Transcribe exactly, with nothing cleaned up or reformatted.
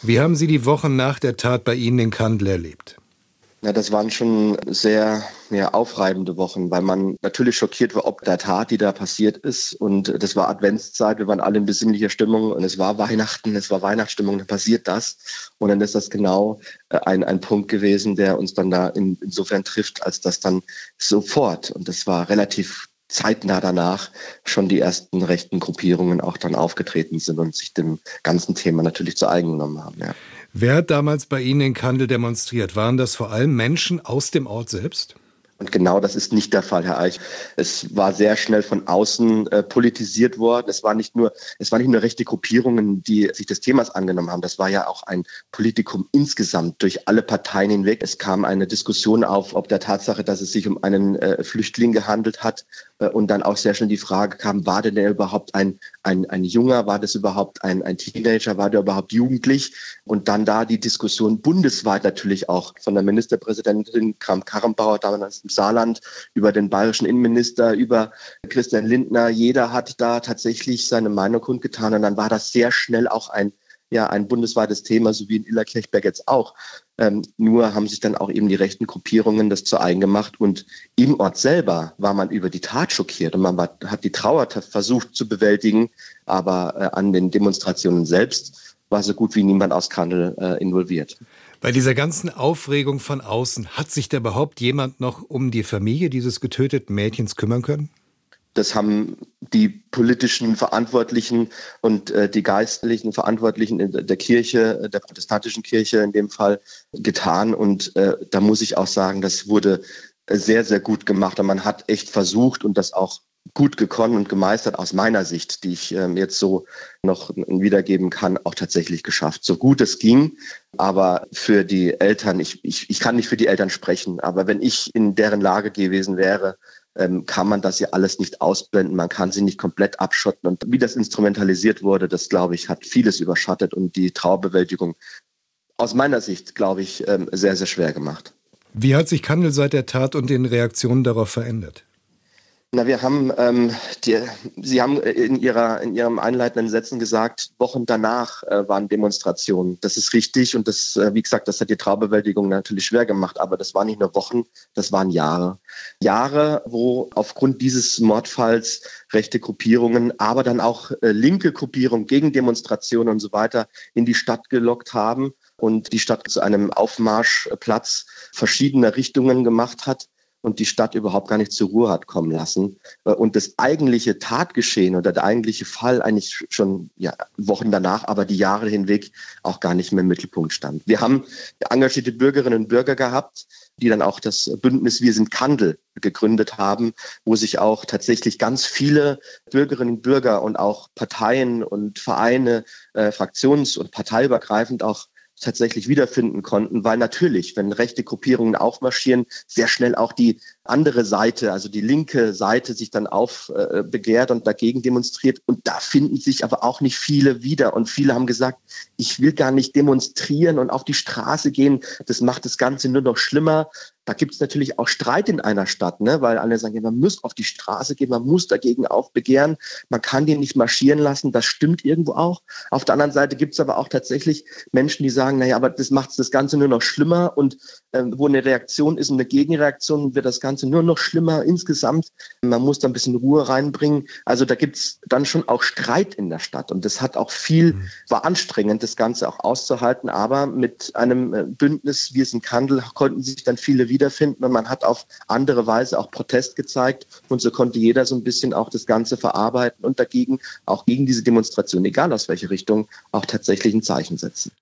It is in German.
Wie haben Sie die Wochen nach der Tat bei Ihnen in Kandel erlebt? Ja, das waren schon sehr ja, aufreibende Wochen, weil man natürlich schockiert war, ob der Tat, die da passiert ist. Und das war Adventszeit, wir waren alle in besinnlicher Stimmung und es war Weihnachten, es war Weihnachtsstimmung, dann passiert das. Und dann ist das genau ein, ein Punkt gewesen, der uns dann da in, insofern trifft, als das dann sofort, und das war relativ zeitnah danach, schon die ersten rechten Gruppierungen auch dann aufgetreten sind und sich dem ganzen Thema natürlich zu eigen genommen haben. Ja. Wer hat damals bei Ihnen in Kandel demonstriert? Waren das vor allem Menschen aus dem Ort selbst? Und genau das ist nicht der Fall, Herr Eich. Es war sehr schnell von außen äh, politisiert worden. Es war nicht nur, es waren nicht nur rechte Gruppierungen, die sich des Themas angenommen haben. Das war ja auch ein Politikum insgesamt durch alle Parteien hinweg. Es kam eine Diskussion auf, ob der Tatsache, dass es sich um einen äh, Flüchtling gehandelt hat. Äh, und dann auch sehr schnell die Frage kam, war denn der überhaupt ein, ein, ein Junger? War das überhaupt ein, ein Teenager? War der überhaupt jugendlich? Und dann da die Diskussion bundesweit natürlich auch von der Ministerpräsidentin Kramp-Karrenbauer, damals im Saarland, über den bayerischen Innenminister, über Christian Lindner. Jeder hat da tatsächlich seine Meinung kundgetan. Und dann war das sehr schnell auch ein, ja, ein bundesweites Thema, so wie in Illerkirchberg jetzt auch. Ähm, nur haben sich dann auch eben die rechten Gruppierungen das zu eigen gemacht. Und im Ort selber war man über die Tat schockiert und man war, hat die Trauer versucht zu bewältigen. Aber äh, an den Demonstrationen selbst war so gut wie niemand aus Kandel äh, involviert. Bei dieser ganzen Aufregung von außen, hat sich da überhaupt jemand noch um die Familie dieses getöteten Mädchens kümmern können? Das haben die politischen Verantwortlichen und äh, die geistlichen Verantwortlichen in der Kirche, der protestantischen Kirche in dem Fall, getan. Und äh, da muss ich auch sagen, das wurde sehr, sehr gut gemacht. Und man hat echt versucht und das auch gut gekonnt und gemeistert aus meiner Sicht, die ich ähm, jetzt so noch wiedergeben kann, auch tatsächlich geschafft. So gut es ging, aber für die Eltern, ich, ich, ich kann nicht für die Eltern sprechen, aber wenn ich in deren Lage gewesen wäre, ähm, kann man das ja alles nicht ausblenden, man kann sie nicht komplett abschotten. Und wie das instrumentalisiert wurde, das, glaube ich, hat vieles überschattet und die Trauerbewältigung aus meiner Sicht, glaube ich, ähm, sehr, sehr schwer gemacht. Wie hat sich Kandel seit der Tat und den Reaktionen darauf verändert? Na, wir haben, ähm, die, Sie haben in, ihrer, in Ihren einleitenden Sätzen gesagt, Wochen danach äh, waren Demonstrationen. Das ist richtig und das, äh, wie gesagt, das hat die Trauerbewältigung natürlich schwer gemacht. Aber das waren nicht nur Wochen, das waren Jahre. Jahre, wo aufgrund dieses Mordfalls rechte Gruppierungen, aber dann auch äh, linke Gruppierungen gegen Demonstrationen und so weiter in die Stadt gelockt haben und die Stadt zu einem Aufmarschplatz verschiedener Richtungen gemacht hat und die Stadt überhaupt gar nicht zur Ruhe hat kommen lassen. Und das eigentliche Tatgeschehen oder der eigentliche Fall eigentlich schon ja, Wochen danach, aber die Jahre hinweg auch gar nicht mehr im Mittelpunkt stand. Wir haben engagierte Bürgerinnen und Bürger gehabt, die dann auch das Bündnis Wir sind Kandel gegründet haben, wo sich auch tatsächlich ganz viele Bürgerinnen und Bürger und auch Parteien und Vereine, äh, fraktions- und parteiübergreifend auch tatsächlich wiederfinden konnten, weil natürlich, wenn rechte Gruppierungen aufmarschieren, sehr schnell auch die andere Seite, also die linke Seite sich dann aufbegehrt äh, und dagegen demonstriert. Und da finden sich aber auch nicht viele wieder. Und viele haben gesagt, ich will gar nicht demonstrieren und auf die Straße gehen. Das macht das Ganze nur noch schlimmer. Da gibt es natürlich auch Streit in einer Stadt, ne? Weil alle sagen, ja, man muss auf die Straße gehen, man muss dagegen aufbegehren, man kann den nicht marschieren lassen, das stimmt irgendwo auch. Auf der anderen Seite gibt es aber auch tatsächlich Menschen, die sagen, naja, aber das macht das Ganze nur noch schlimmer und äh, wo eine Reaktion ist und eine Gegenreaktion, wird das Ganze nur noch schlimmer insgesamt. Man muss da ein bisschen Ruhe reinbringen. Also da gibt es dann schon auch Streit in der Stadt und das hat auch viel, mhm. war anstrengend, das Ganze auch auszuhalten, aber mit einem Bündnis Wir sind Kandel konnten sich dann viele wiederfinden und man hat auf andere Weise auch Protest gezeigt und so konnte jeder so ein bisschen auch das Ganze verarbeiten und dagegen auch gegen diese Demonstration, egal aus welche Richtung, auch tatsächlich ein Zeichen setzen.